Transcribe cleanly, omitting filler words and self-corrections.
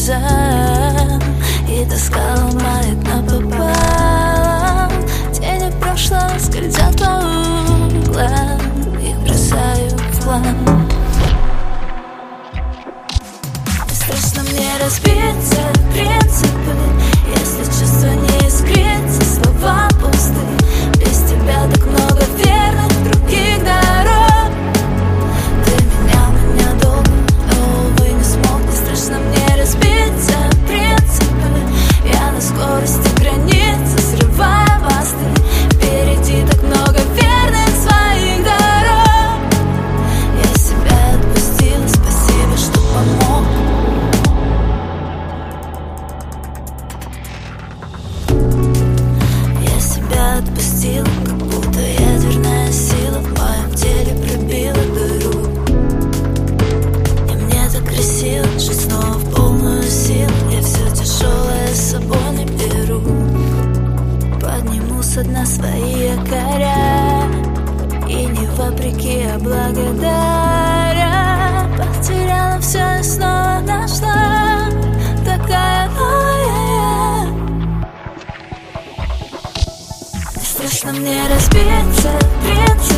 глазам и тоска ломает напополам. Тени прошлого скользят по углам, их бросаю в хлам. Не страшно мне разбиться принципы, если чувства не искрится, слова пусты. Без тебя так много верных других дорог. Ты меня долго, но, увы, не смог. Не страшно мне разбиться принципы, я на скорости границы срываю мосты. Впереди так много верных своих дорог. Я себя отпустила, спасибо, что помог. Я себя отпустила, как будто ядерная сила в моем теле пробила дыру. И мне так красиво жить снова в полную силу. Я все тяжелое с собой не беру. Подниму со дна свои якоря, и не вопреки, а благодаря. Потеряла все и снова нашла, такая новая. Не страшно мне разбиться, принцип.